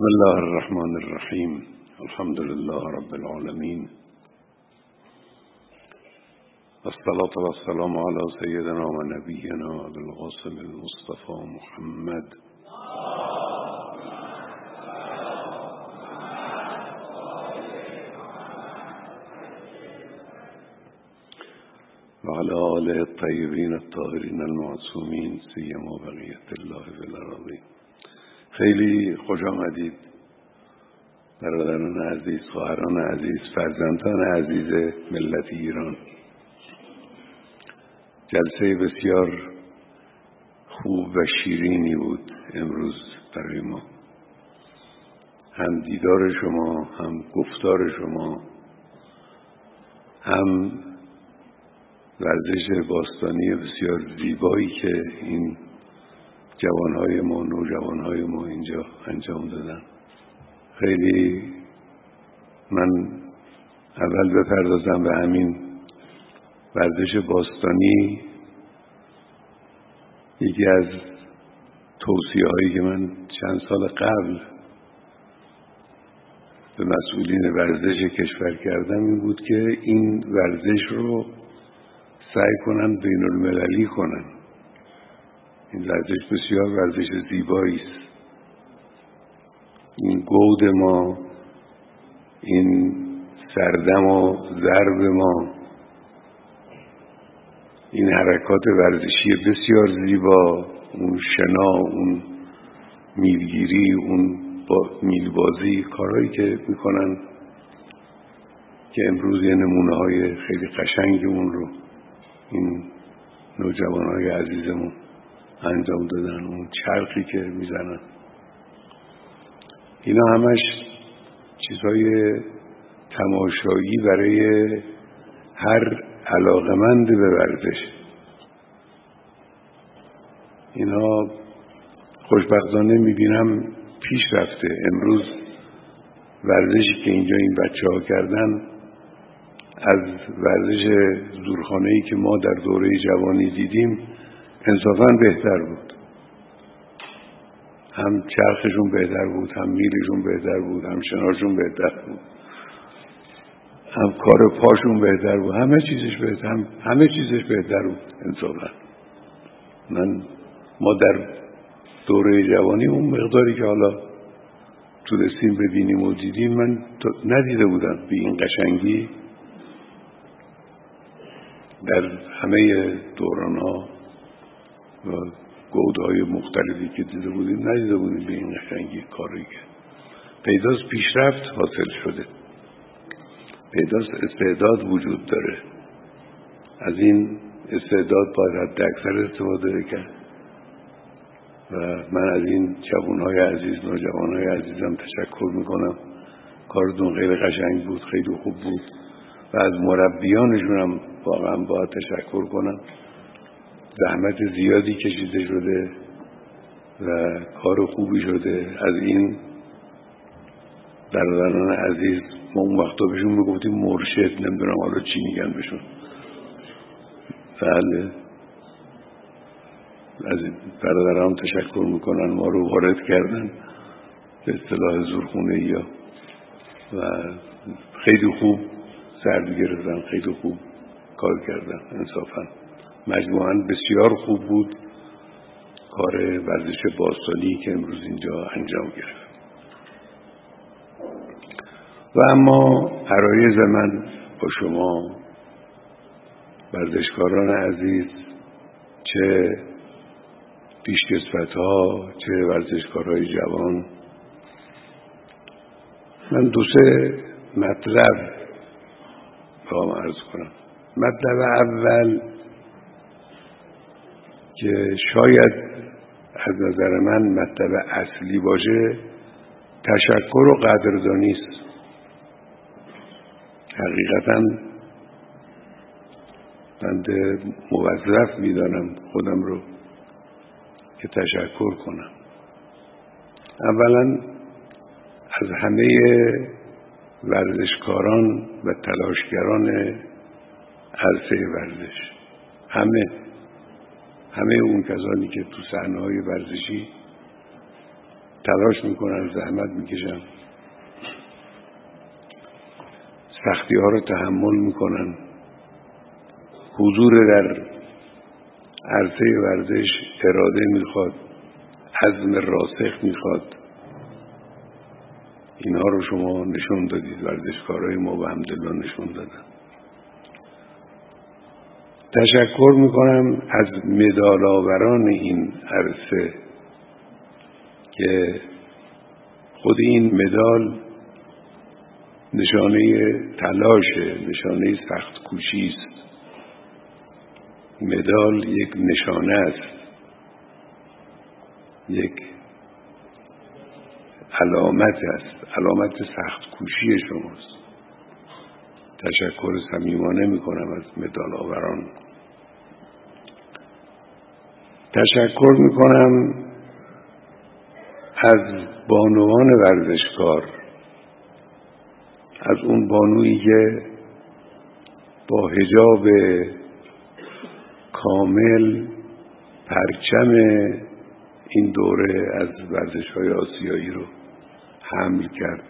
بسم الله الرحمن الرحیم. الحمد لله رب العالمین، والصلاة والسلام على سيدنا و نبینا ابوالقاسم المصطفى محمد و علی آله الطیبین الطاهرین المعصومین سیما بقیة الله فی الارضین. خیلی خوش آمدید برادران عزیز، خواهران عزیز، فرزندان عزیز ملت ایران. جلسه بسیار خوب و شیرینی بود امروز برای ما، هم دیدار شما، هم گفتار شما، هم ورزش باستانی بسیار زیبایی که این جوانهای ما، نوجوانهای ما اینجا انجام دادن. خیلی من اول بپردازم به همین ورزش باستانی. یکی از توصیه هایی که من چند سال قبل به مسئولین ورزش کشور کردم این بود که این ورزش رو سعی کنن بین المللی کنن. این ورزش بسیار ورزش زیبایی است. این گود ما، این سردم و ضرب ما، این حرکات ورزشی بسیار زیبا، اون شنا، اون میلگیری، اون میلبازی، کارهایی که میکنن که امروز یه نمونه های خیلی قشنگ اون رو این نوجوانهای عزیزمون انجام دادن. اون چرخی که میزنن، اینا همش چیزهای تماشایی برای هر علاقمند به ورزش. اینا خوشبختانه میبینم پیش رفته. امروز ورزشی که اینجا این بچه ها کردن از ورزش زورخانه‌ای که ما در دوره جوانی دیدیم انصافاً بهتر بود. هم چرخشون بهتر بود، هم میلشون بهتر بود، هم شناشون بهتر بود، هم کار پاشون بهتر بود، همه چیزش بهتر بود انصافاً. ما در دوره جوانی اون مقداری که حالا تونستیم ببینیم و دیدیم من ندیده بودم به این قشنگی در همه دوران‌ها و گودهای مختلفی که ندیده بودیم به این قشنگی کاری که پیداست پیشرفت حاصل شده، پیداست استعداد وجود داره. از این استعداد باید حد اکثر استفاده کرد و من از این جوانهای عزیز، نوجوانهای عزیزم تشکر میکنم. کارتون خیلی قشنگ بود، خیلی خوب بود و از مربیانشون هم واقعا باید تشکر کنم. زحمت زیادی کشیده شده و کار خوبی شده. از این برادران عزیز ما اون وقتا بهشون میگفتیم مرشد، نمیدونم حالا چی میگن بهشون. بله، از برادران تشکر میکنن، ما رو وارد کردن به اصطلاح زورخونه‌ای ها و خیلی خوب سرد گرفتن، خیلی خوب کار کردن. انصافا مجموعاً بسیار خوب بود کار ورزش باستانی که امروز اینجا انجام گرفت. و اما عرایض من با شما ورزشکاران عزیز، چه پیشکسوت‌ها چه ورزشکارهای جوان، من دو سه مطلب با عرض کنم. مطلب اول که شاید از نظر من مطلب اصلی باشه، تشکر و قدردانی است. حقیقتا من موظف میدانم خودم رو که تشکر کنم. اولا از همه ورزشکاران و تلاشگران عرصه ورزش، همه اون کسانی که تو صحنه‌های ورزشی تلاش میکنن، زحمت میکشن، سختی ها رو تحمل میکنن. حضور در عرصه ورزش اراده میخواد، عزم راسخ میخواد. اینها رو شما نشون دادید، ورزشکارای ما به حمدالله نشون دادن. تشکر میکنم از مدال آوران این عرصه که خود این مدال نشانه تلاشه، نشانه سخت کوشی است. مدال یک نشانه است، یک علامت است، علامت سخت کوشی شماست. تشکر صمیمانه میکنم از مدال آوران. تشکر میکنم از بانوان ورزشکار، از اون بانویی که با حجاب کامل پرچم این دوره از ورزش‌های آسیایی رو حمل کرد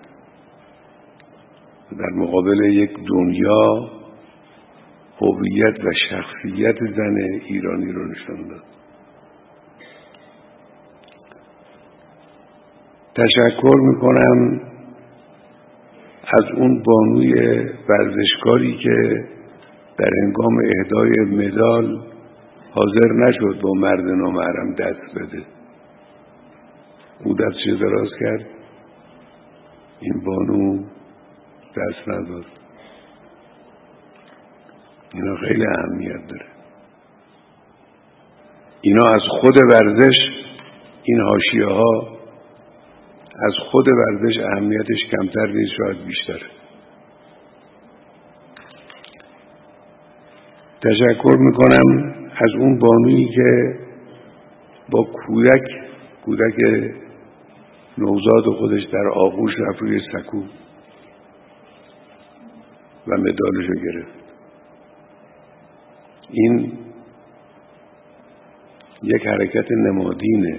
و در مقابل یک دنیا هویت و شخصیت زن ایرانی رو نشان داد. تشکر میکنم از اون بانوی ورزشکاری که در هنگام اهدای مدال حاضر نشد با مرد نامحرم دست بده. او دستش دراز کرد، این بانو دست نداد. اینا خیلی اهمیت داره. اینا از خود ورزش، این حاشیه ها از خود ورزش اهمیتش کمتر نیست، شاید بیشتره. تشکر میکنم از اون بانویی که با کودک نوزاد خودش در آغوش رفت روی سکو و مدالشو گرفت. این یک حرکت نمادینه.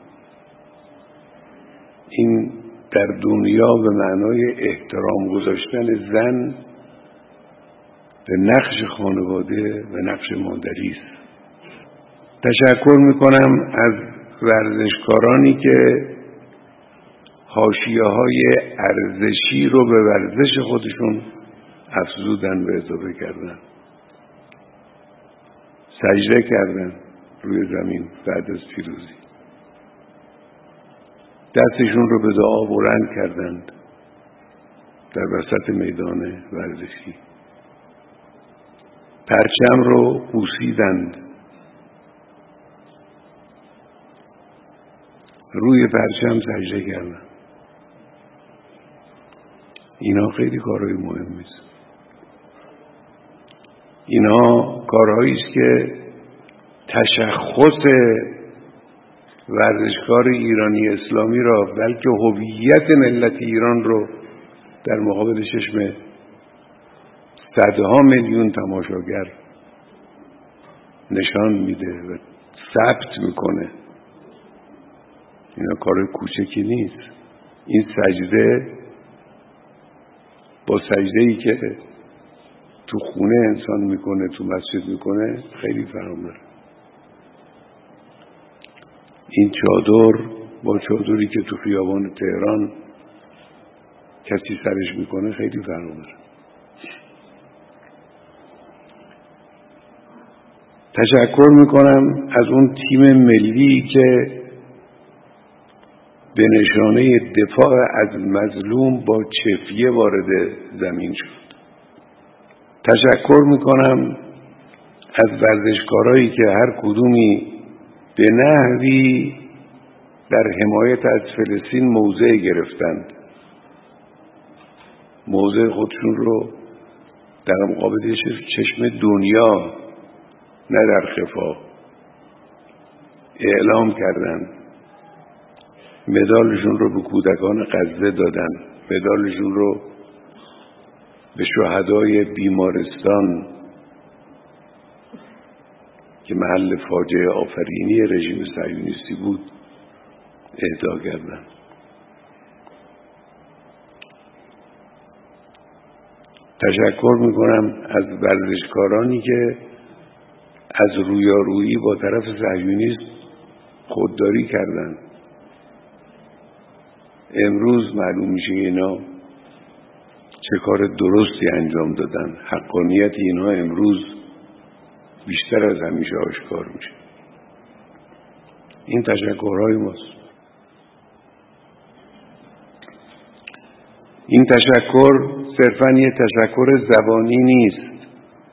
این در دنیا به معنای احترام گذاشتن زن به نقش خانواده و نقش مادری است. تشکر میکنم از ورزشکارانی که حاشیه‌های ارزشی رو به ورزش خودشون افزودن و اضافه کردن. سجده کردن روی زمین بعد از پیروزی. دستشون رو به دعا بلند کردند در وسط میدان ورزشی. پرچم رو بوسیدند. روی پرچم سجده کردند. اینا خیلی کارهای مهمی است. اینا کارهایی است که تشخص ورزشکار ایرانی اسلامی را، بلکه هویت ملت ایران رو در مقابل چشم صدها میلیون تماشاگر نشان میده و ثبت میکنه. اینا کار کوچکی نیست. این سجده با سجده‌ای که تو خونه انسان میکنه، تو مسجد میکنه، خیلی فرق داره. این چادر با چادری که تو خیابان تهران کسی سرش میکنه خیلی فرق داره. تشکر میکنم از اون تیم ملی که به نشانه دفاع از مظلوم با چفیه وارد زمین شد. تشکر میکنم از ورزشکارایی که هر کدومی به نحوی در حمایت از فلسطین موضع گرفتند. موضع خودشون رو در مقابل چشم دنیا، نه در خفا، اعلام کردند. مدالشون رو به کودکان غزه دادن، مدالشون رو به شهدای بیمارستان که محل فاجعه آفرینی رژیم صهیونیستی بود اهدا کردن. تشکر میکنم از ورزشکارانی که از رویارویی با طرف صهیونیست خودداری کردند. امروز معلوم میشه اینا چه کار درستی انجام دادن. حقانیت اینها امروز بیشتر از همیشه آشکار میشه. این تشکرهای ماست. این تشکر صرفاً یه تشکر زبانی نیست،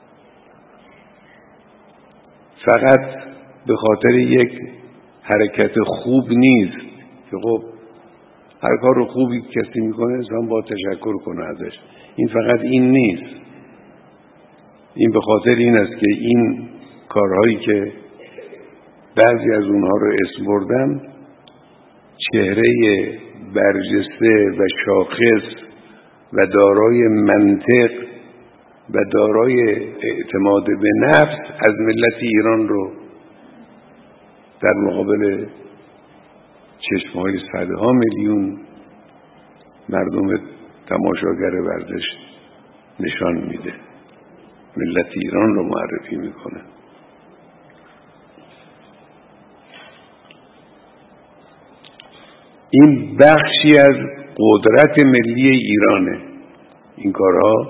فقط به خاطر یک حرکت خوب نیست که خب هر کار خوبی کسی میکنه انسان با تشکر کنه ازش. این فقط این نیست. این به خاطر این است که این کارهایی که بعضی از اونها رو اسم بردم چهره برجسته و شاخص و دارای منطق و دارای اعتماد به نفس از ملت ایران رو در مقابل چشمهای صدها میلیون مردم تماشاگر ورزش نشان میده. ملت ایران رو معرفی میکنه. این بخشی از قدرت ملی ایرانه. این کارها،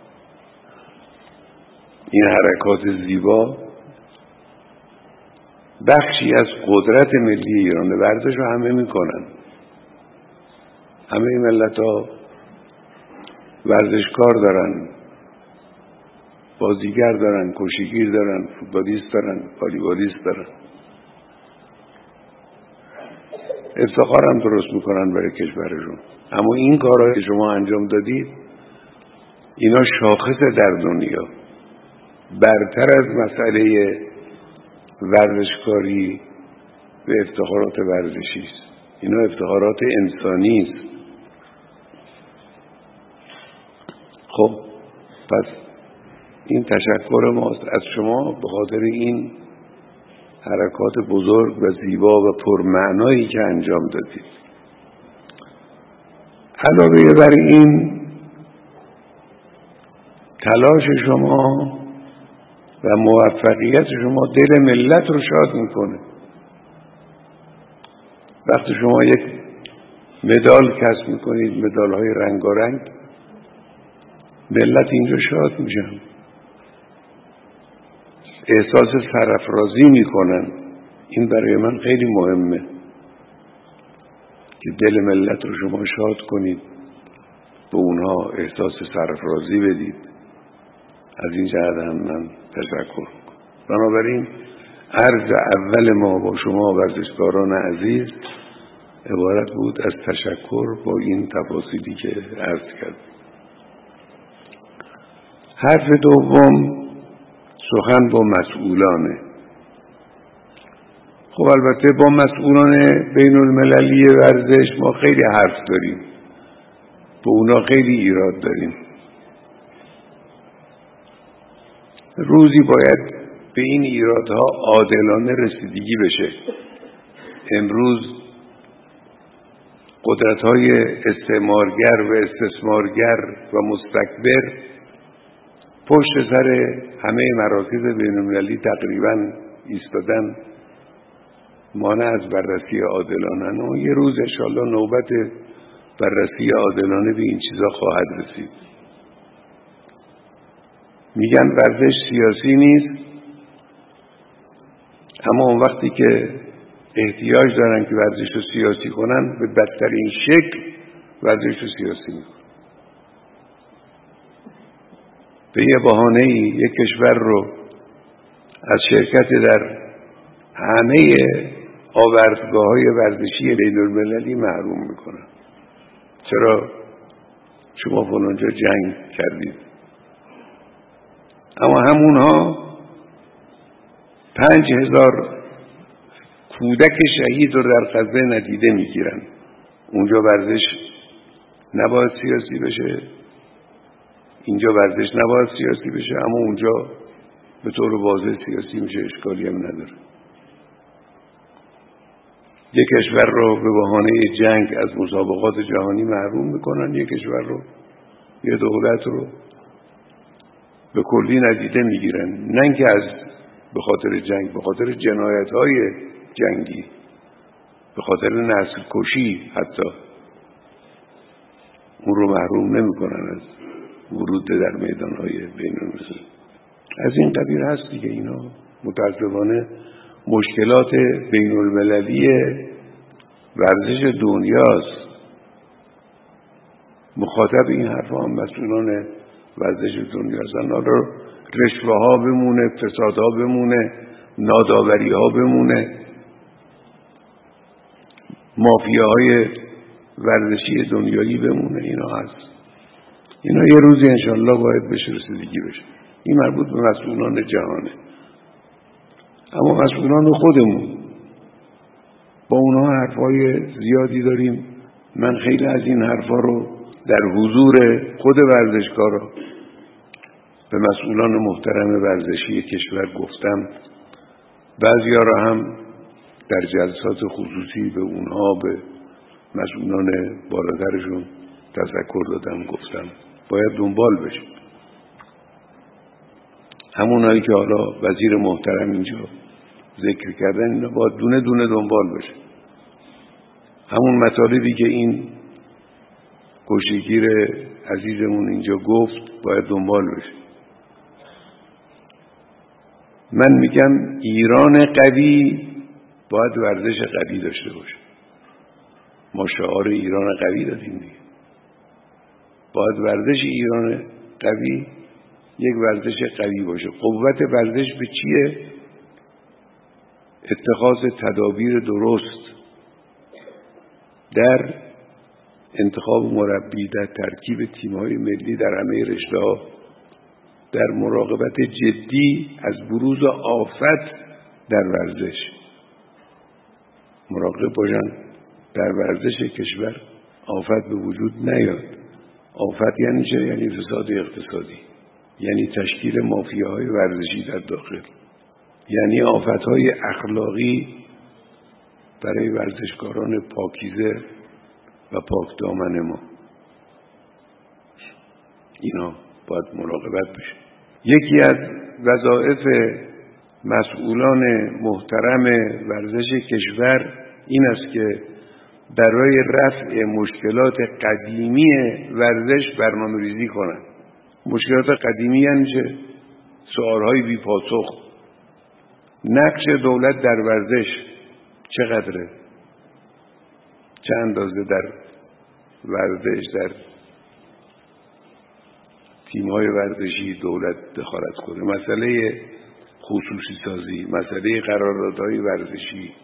این حرکات زیبا بخشی از قدرت ملی ایرانه. ورزش رو همه میکنن. همه ملت ها ورزشکار دارن، بازیگر دارن، کشتیگیر دارن، فوتبالیست دارن، والیبالیست دارن. افتخارم درست میکنن برای کشورشون. اما این کارهایی که شما انجام دادید اینا شاخص در دنیا، برتر از مسئله ورزشکاری و افتخارات ورزشی است. اینا افتخارات انسانی است. خب پس این تشکر ماست از شما به خاطر این حرکات بزرگ و زیبا و پرمعنایی که انجام دادید. علاوه بر این تلاش شما و موفقیت شما دل ملت رو شاد میکنه. وقتی شما یک مدال کسب میکنید، مدال های رنگارنگ، ملت اینجا شاد میشن، احساس سرافرازی میکنن. این برای من خیلی مهمه که دل ملت رو شما شاد کنید، به اونها احساس سرافرازی بدید. از این جهت هم من تشکر میکنم. بنابراین عرض اول ما با شما ورزشکاران عزیز عبارت بود از تشکر با این تفاصیلی که عرض کردم. حرف دوم سخن با مسئولانه. خب البته با مسئولان بین المللی ورزش ما خیلی حرف داریم، به اونا خیلی ایراد داریم. روزی باید به این ایرادها عادلانه رسیدگی بشه. امروز قدرت‌های استعمارگر و استثمارگر و مستکبر پشت سر همه مراکز بین‌المللی تقریباً ایستادن، مانع از بررسی عادلانه. و یه روز انشاءالله نوبت بررسی عادلانه به این چیزا خواهد رسید. میگن ورزش سیاسی نیست، اما اون وقتی که احتیاج دارن که ورزش رو سیاسی کنن، به بدترین شکل ورزش رو سیاسی میکنن. به یه بهانه‌ای یک کشور رو از شرکت در همه آوردگاه‌های ورزشی بین‌المللی محروم میکنن. چرا؟ شما فلانجا جنگ کردید. اما همونها 5000 کودک شهید رو در غزه ندیده میگیرن. اونجا ورزش نباید سیاسی بشه، اینجا ورزش نباید سیاسی بشه، اما اونجا به طور واضح سیاسی میشه، اشکالی هم نداره. یک کشور رو به بهانه جنگ از مسابقات جهانی محروم میکنن، یک کشور رو، یه دولت رو به کلی ندیده میگیرن، نه اینکه به خاطر جنگ، به خاطر جنایت‌های جنگی، به خاطر نسل کشی حتی اون رو محروم نمی‌کنن از ورود در میدان‌های بین‌المللی. از این قبیل هست دیگه. اینا متأسفانه مشکلات بین‌المللی ورزش دنیاست. مخاطب این حرفا هم مسئولان ورزش دنیا هستن. حالا رشوه ها بمونه، فساد ها بمونه، ناداوری ها بمونه، مافیاهای ورزشی دنیایی بمونه، اینا هست. اینا یه روزی انشالله باید بشه رسیدگی بشه. این مربوط به مسئولان جهانه. اما مسئولان خودمون با اونها حرفای زیادی داریم. من خیلی از این حرفا رو در حضور خود ورزشکارا به مسئولان محترم ورزشی کشور گفتم. بعضیا را هم در جلسات خصوصی به اونها، به مسئولان بالاترشون تذکر دادم، گفتم باید دنبال بشه. همونایی که حالا وزیر محترم اینجا ذکر کردن، اینا باید دونه دونه دنبال بشه. همون مطالبی که این کشتیگیر عزیزمون اینجا گفت باید دنبال بشه. من میگم ایران قوی باید ورزش قوی داشته باشه. ما شعار ایران قوی دادیم دیگه. باید ورزش ایران قوی یک ورزش قوی باشه. قوت ورزش به چیه؟ اتخاذ تدابیر درست در انتخاب مربی، در ترکیب تیم‌های ملی در همه رشته‌ها، در مراقبت جدی از بروز آفت در ورزش. مراقب باشن در ورزش کشور آفت به وجود نیاد. آفت یعنی چه؟ یعنی فساد اقتصادی، یعنی تشکیل مافیاهای ورزشی در داخل، یعنی آفت‌های اخلاقی برای ورزشکاران پاکیزه و پاک دامن ما. اینا باید مراقبت بشه. یکی از وظایف مسئولان محترم ورزش کشور این است که برای رفع مشکلات قدیمی ورزش برنامه‌ریزی کنند. مشکلات قدیمی یعنی چه؟ سوالهای بی پاسخ. نقش دولت در ورزش چقدره؟ چه اندازه در ورزش، در تیم‌های ورزشی دولت دخالت کنه؟ مسئله خصوصی سازی، مسئله قراردادهای ورزشی،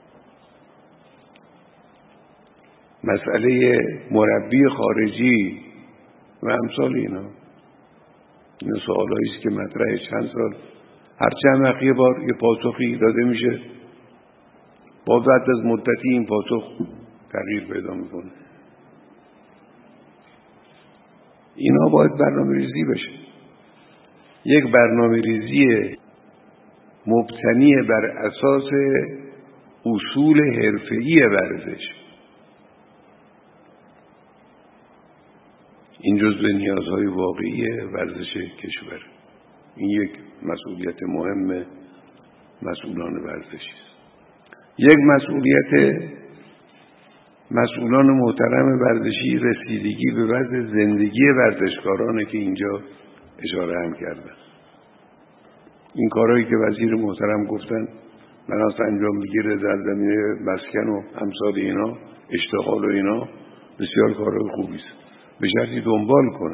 مسئله مربی خارجی و امثال اینا. این سوالایی است که مطرح چند سال، هر چند وقت یه بار یه پاسخی داده میشه، با بعد از مدتی این پاسخ تغییر پیدا میکنه. اینا باید برنامه ریزی بشه. یک برنامه ریزی مبتنی بر اساس اصول حرفه‌ای ورزش. این جزو نیازهای واقعی ورزش کشور. این یک مسئولیت مهم مسئولان ورزشی است. یک مسئولیت مسئولان محترم ورزشی رسیدگی به وضع زندگی ورزشکارانه که اینجا اشاره هم کردن. این کارهایی که وزیر محترم گفتن مناسب انجام بگیره در زمینه مسکن و امثال اینا، اشتغال و اینا، بسیار کارهای خوبی است. به شرطی دنبال کنه،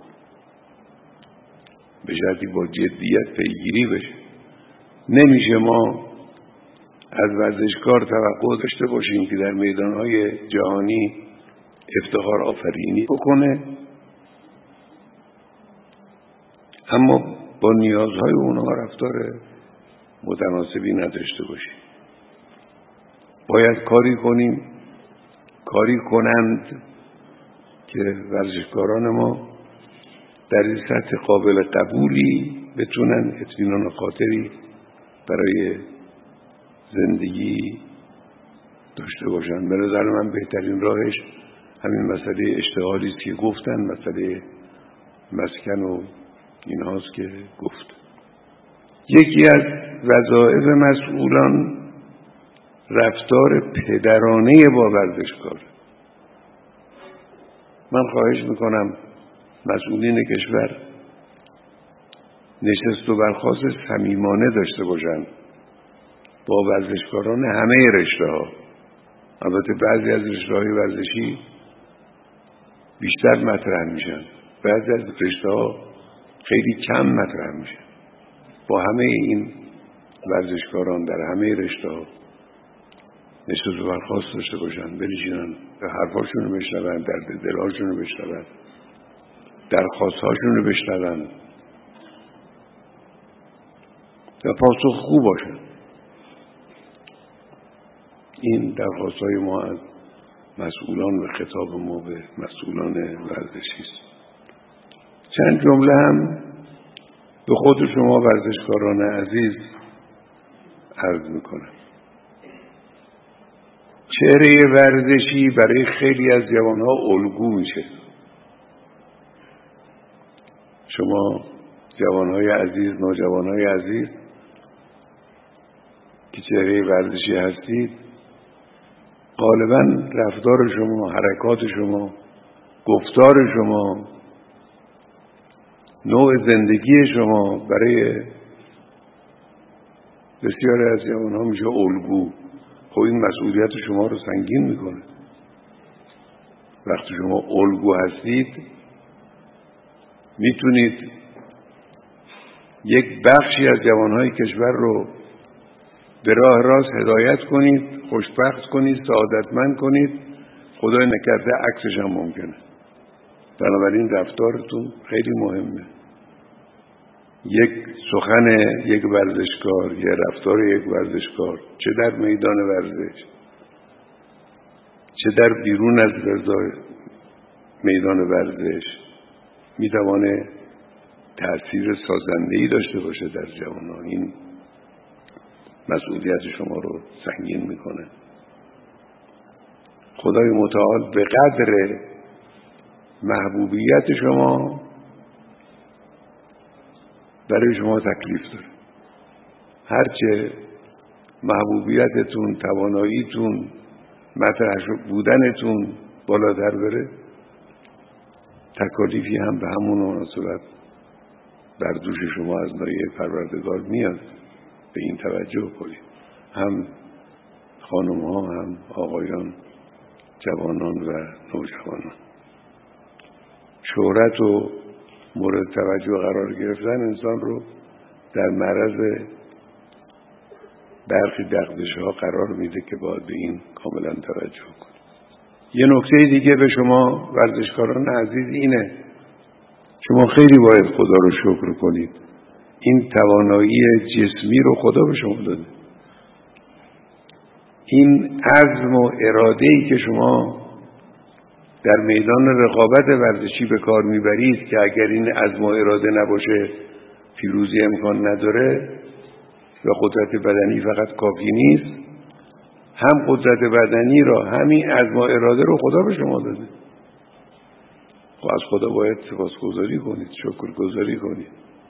به شرطی با جدیت پیگیری بشه. نمیشه ما از ورزشکار توقع داشته باشیم که در میدانهای جهانی افتخار آفرینی بکنه اما با نیازهای اونها رفتار متناسبی نداشته باشیم. باید کاری کنیم، کاری کنند که ورزشکاران ما در این سطح قابل قبولی بتونن اطمینان خاطری برای زندگی داشته باشن. به نظر من بهترین راهش همین مسئله اشتغالی است که گفتن، مسئله مسکن و این هاست که گفت. یکی از وظایف مسئولان رفتار پدرانه با ورزشکار. من خواهش میکنم مسئولین کشور نشست و برخاست صمیمانه داشته باشند با ورزشکاران همه رشته ها. البته بعضی از رشته های ورزشی بیشتر مطرح میشن، بعضی از رشته ها خیلی کم مطرح میشن. با همه این ورزشکاران در همه رشته ها نشست و برخاست داشته باشن، بنشینن به حرفاشون رو بشنون، درد دلهاشون رو بشنون، درخواستهاشون رو بشنون و پاسخ خوب باشن. این درخواستهای ما از مسئولان و خطاب ما به مسئولان ورزشی است. چند جمله هم به خود شما ورزشکاران عزیز عرض میکنم. چهره ورزشی برای خیلی از جوانها الگو میشه. شما جوانهای عزیز، نوجوانهای عزیز که چهره ورزشی هستید، غالبا رفتار شما، حرکات شما، گفتار شما، نوع زندگی شما برای بسیاری از جوانها میشه الگو. خب این مسئولیت شما رو سنگین میکنه. وقتی شما الگو هستید میتونید یک بخشی از جوانهای کشور رو به راه راست هدایت کنید، خوشبخت کنید، سعادتمند کنید. خدای نکرده عکسش هم ممکنه. بنابراین رفتارتون خیلی مهمه. یک سخن یک ورزشکار یا رفتار یک ورزشکار، چه در میدان ورزش چه در بیرون از میدان ورزش، میتوانه تأثیر سازنده‌ای داشته باشه در جوانان. این مسئولیت شما رو سنگین میکنه. خدای متعال به قدر محبوبیت شما برای شما تکلیف داره. هرچه محبوبیتتون، تواناییتون، مطرح بودنتون بالاتر بره، تکالیفی هم به همون مناسبت بر دوش شما از ناحیه پروردگار میاد. به این توجه کنید. هم خانم ها هم آقایان، جوانان و نوجوانان. شهرت و مورد توجه قرار گرفتن انسان رو در معرض برخی دغدغه‌ها قرار میده که باید به این کاملا توجه کنید. یه نکته دیگه به شما ورزشکاران عزیز اینه: شما خیلی باید خدا رو شکر کنید. این توانایی جسمی رو خدا به شما داده. این عزم و اراده‌ای که شما در میدان رقابت ورزشی به کار میبرید که اگر این عزم و اراده نباشه پیروزی امکان نداره و قدرت بدنی فقط کافی نیست، هم قدرت بدنی را همین عزم و اراده رو خدا به شما داده. خب از خدا باید سپاسگزاری کنید، شکرگزاری کنید.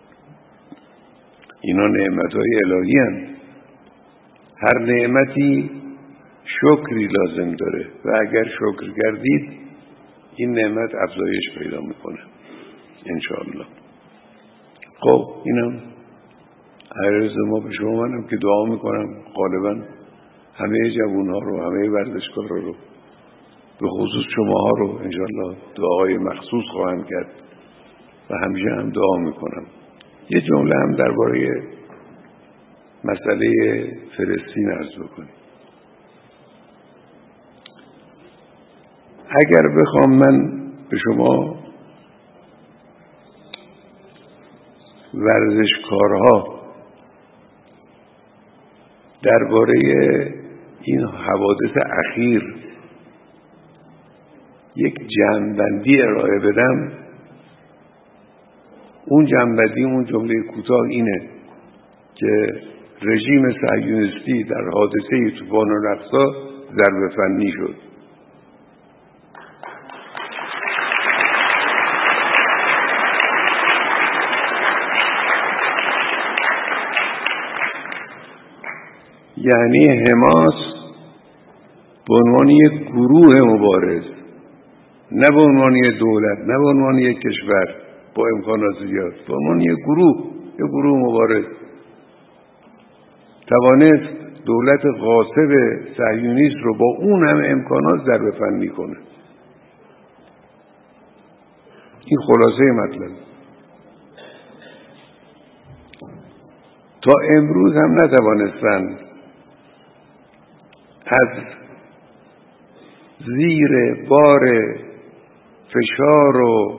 اینا نعمت‌های الهی هستند. هر نعمتی شکری لازم داره و اگر شکر کردید این نعمت افزایش پیدا میکنه انشاءالله. خب اینم عرض ما به شما. منم که دعا میکنم غالبا همه جوانها رو، همه ورزشکارا رو، به خصوص شماها رو انشاءالله دعای مخصوص خواهم کرد و همیشه هم دعا میکنم. یه جمله هم درباره مسئله فلسطین عرض بکنیم. اگر بخوام من به شما ورزشکارها درباره این حوادث اخیر یک جمع‌بندی ارائه بدم، اون جمع‌بندی، اون جمله کوتاه اینه که رژیم صهیونیستی در حادثه طوفان الاقصی ضربه فنی شد. یعنی حماس به عنوان یک گروه مبارز، نه به عنوان یک دولت، نه به عنوان یک کشور با امکانات زیاد، به عنوان یک گروه مبارز توانست دولت غاصب صهیونیست رو با اون همه امکانات ضربه فنی کنه. این خلاصه مطلب. تا امروز هم نتوانستند از زیر بار فشار و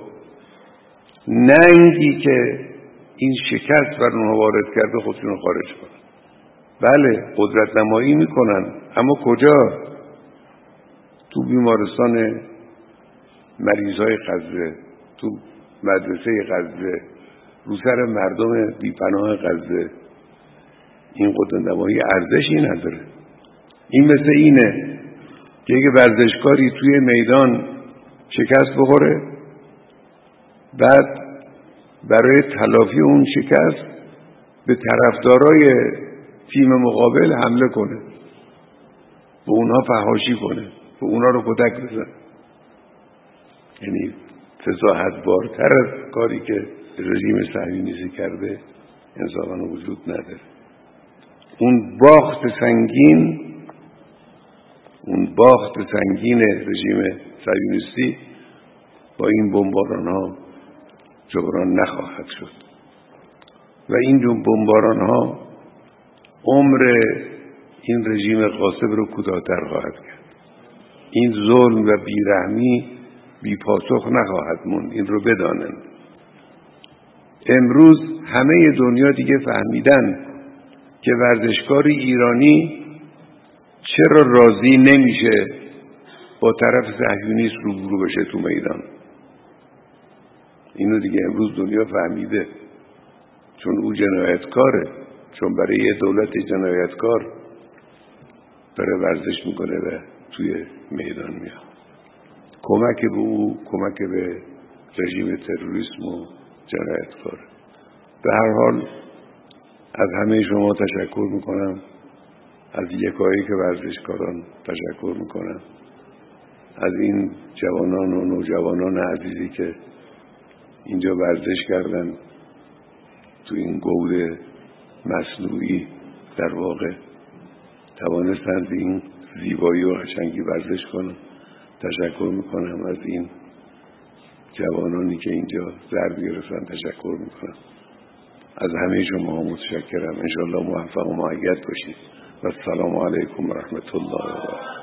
ننگی که این شکست بر اونها وارد کرده خودشون رو خارج کنن. بله قدرت نمایی میکنن، اما کجا؟ تو بیمارستان مریضای غزه، تو مدرسه غزه، رو سر مردم بیپناه غزه. این قدرت نمایی ارزشی نداره. این مثل اینه که یک ورزشکاری توی میدان شکست بخوره، بعد برای تلافی اون شکست به طرفدارای تیم مقابل حمله کنه، به اونها فحاشی کنه، به اونها رو کتک بزنه. یعنی فضاحت‌بارتر از کاری که رژیم صهیونیستی کرده انصافاً وجود نداره. اون باخت سنگین رژیم صهیونیستی با این بمباران‌ها جبران نخواهد شد و این بمباران‌ها عمر این رژیم غاصب رو کوتاه‌تر خواهد کرد. این ظلم و بیرحمی بی پاسخ نخواهد موند. این رو بدانند. امروز همه دنیا دیگه فهمیدن که ورزشکار ایرانی چرا راضی نمیشه با طرف صهیونیست روبرو بشه تو میدان. اینو دیگه امروز دنیا فهمیده، چون او جنایتکاره، چون برای یه دولت جنایتکار داره ورزش میکنه و توی میدان میاد. کمک به او کمک به رژیم تروریسم و جنایتکار. به هر حال از همه شما تشکر میکنم، از یکایک ورزشکاران تشکر میکنم، از این جوانان و نوجوانان عزیزی که اینجا ورزش کردن، تو این گود مصنوعی در واقع توانستند این زیبایی و قشنگی ورزش کنن. تشکر میکنم از این جوانانی که اینجا ضرب گرفتن. تشکر میکنم از همه شما. متشکرم. انشالله موفق و مؤید باشید و السلام علیکم و رحمت الله و برکاته.